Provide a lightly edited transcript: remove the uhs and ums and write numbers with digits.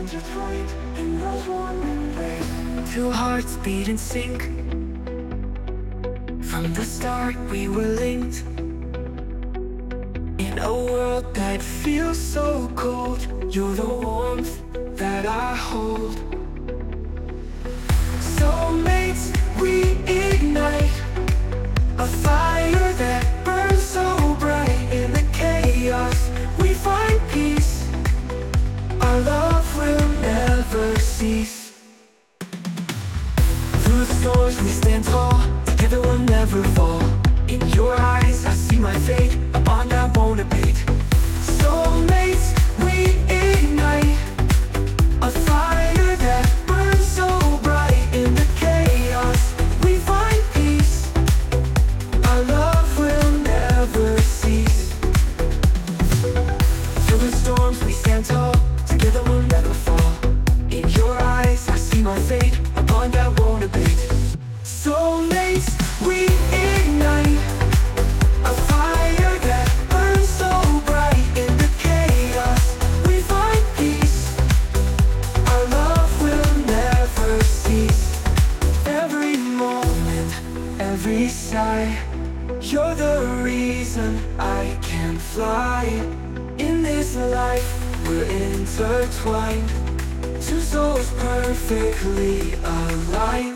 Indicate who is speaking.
Speaker 1: intertwined in a warm embrace. Two hearts beat in sync. From the start we were linked. In a world that feels so cold, you're the warmth that I hold. Soulmates, we ignite a fire that burns so bright. In the chaos, we find peace. Our love will never cease. Through the storms we stand tall, together we'll never fall. In your eyes I see my fate, a bond I won't abate. Soulmates, we ignite a fire that burns so bright. In the chaos, we find peace. Our love will never cease. Through the storms we stand tall, together we'll never fall. In your eyes I see my fate, a bond I won't abate. Soulmates, we ignite a fire that burns so bright. In the chaos, we find peace. Our love will never cease. Every moment, every sigh, you're the reason I can fly. In this life, we're intertwined, two souls perfectly aligned.